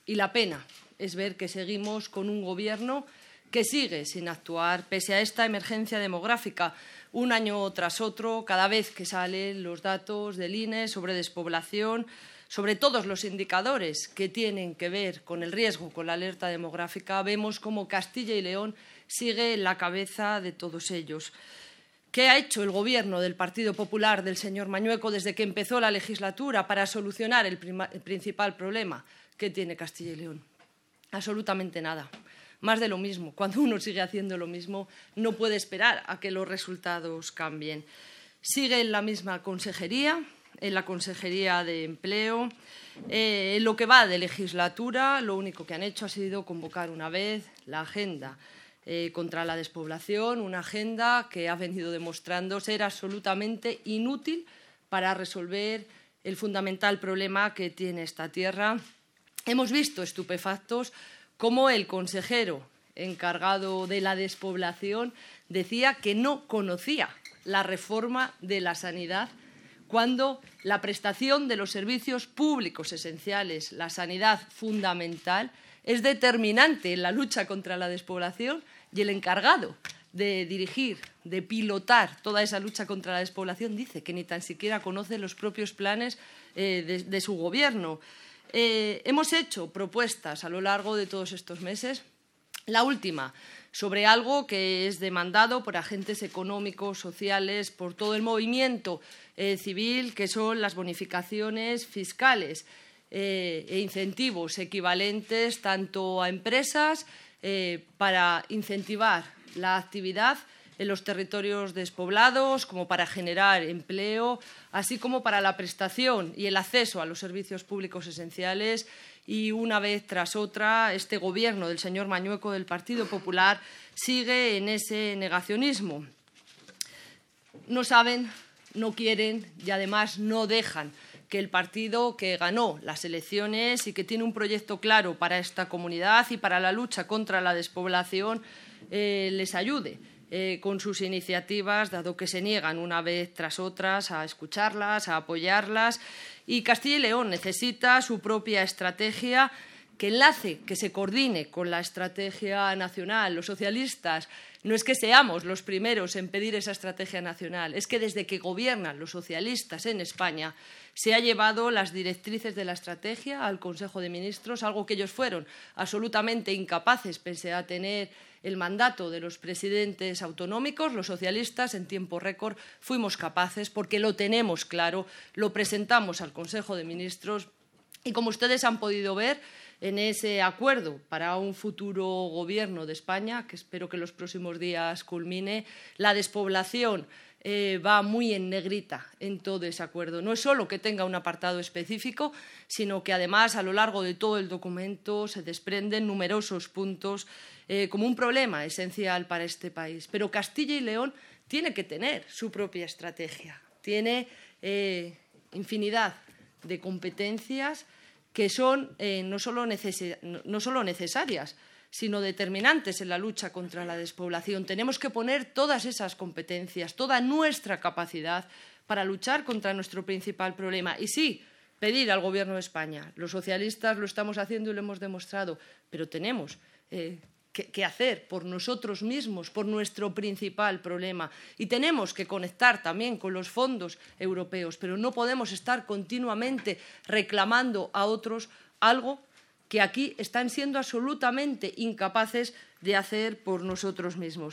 Y la pena es ver que seguimos con un Gobierno que sigue sin actuar pese a esta emergencia demográfica. Un año tras otro, cada vez que salen los datos del INE sobre despoblación, sobre todos los indicadores que tienen que ver con el riesgo, con la alerta demográfica, vemos cómo Castilla y León sigue en la cabeza de todos ellos. ¿Qué ha hecho el Gobierno del Partido Popular del señor Mañueco desde que empezó la legislatura para solucionar el principal problema que tiene Castilla y León? Absolutamente nada. Más de lo mismo. Cuando uno sigue haciendo lo mismo, no puede esperar a que los resultados cambien. Sigue en la misma consejería, en la Consejería de Empleo. En lo que va de legislatura, lo único que han hecho ha sido convocar una vez la agenda contra la despoblación, una agenda que ha venido demostrando ser absolutamente inútil para resolver el fundamental problema que tiene esta tierra. Hemos visto estupefactos cómo el consejero encargado de la despoblación decía que no conocía la reforma de la sanidad, cuando la prestación de los servicios públicos esenciales, la sanidad fundamental, es determinante en la lucha contra la despoblación, y el encargado de dirigir, de pilotar toda esa lucha contra la despoblación dice que ni tan siquiera conoce los propios planes de su Gobierno. Hemos hecho propuestas a lo largo de todos estos meses. La última, sobre algo que es demandado por agentes económicos, sociales, por todo el movimiento civil, que son las bonificaciones fiscales e incentivos equivalentes tanto a empresas para incentivar la actividad en los territorios despoblados, como para generar empleo, así como para la prestación y el acceso a los servicios públicos esenciales. Y una vez tras otra, este Gobierno del señor Mañueco del Partido Popular sigue en ese negacionismo. No saben, no quieren y además no dejan que el partido que ganó las elecciones y que tiene un proyecto claro para esta comunidad y para la lucha contra la despoblación les ayude con sus iniciativas, dado que se niegan una vez tras otras a escucharlas, a apoyarlas. Y Castilla y León necesita su propia estrategia que enlace, que se coordine con la estrategia nacional. Los socialistas no es que seamos los primeros en pedir esa estrategia nacional, es que desde que gobiernan los socialistas en España se ha llevado las directrices de la estrategia al Consejo de Ministros, algo que ellos fueron absolutamente incapaces, pese a tener el mandato de los presidentes autonómicos. Los socialistas, en tiempo récord, fuimos capaces, porque lo tenemos claro, lo presentamos al Consejo de Ministros y, como ustedes han podido ver, en ese acuerdo para un futuro Gobierno de España, que espero que en los próximos días culmine, la despoblación va muy en negrita en todo ese acuerdo. No es solo que tenga un apartado específico, sino que además a lo largo de todo el documento se desprenden numerosos puntos como un problema esencial para este país. Pero Castilla y León tiene que tener su propia estrategia. Tiene infinidad de competencias que son no solo necesarias, sino determinantes en la lucha contra la despoblación. Tenemos que poner todas esas competencias, toda nuestra capacidad para luchar contra nuestro principal problema. Y sí, pedir al Gobierno de España. Los socialistas lo estamos haciendo y lo hemos demostrado, pero tenemos que hacer por nosotros mismos, por nuestro principal problema. Y tenemos que conectar también con los fondos europeos, pero no podemos estar continuamente reclamando a otros algo que aquí están siendo absolutamente incapaces de hacer por nosotros mismos.